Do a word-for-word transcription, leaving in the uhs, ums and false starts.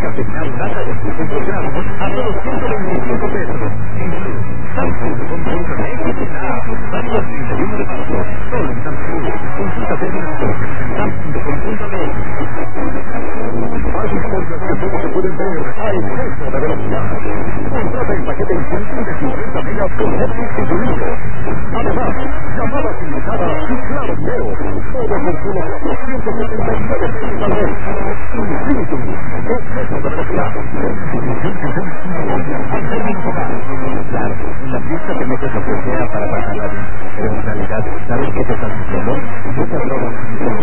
cafeinado nada de cincuenta gramos a solo ciento veinticinco pesos. Samsung con internet y nada. Válido el treinta y uno de marzo. Solo en Samsung. Consulta términos en samsung punto com punto be. Hay cosas que solo se pueden ver a exceso de velocidad. Contrata el paquete infantil de cincuenta megas con Netflix incluido. Además, llamadas ilimitadas y claro video. Todo por solo cuatrocientos setenta y nueve pesos al mes. Infinitum. Exceso de velocidad. Al término total. Claro, en la fiesta te metes lo que sea para pasarla bien. Pero en realidad, ¿sabes qué te estás haciendo? Muchas drogas.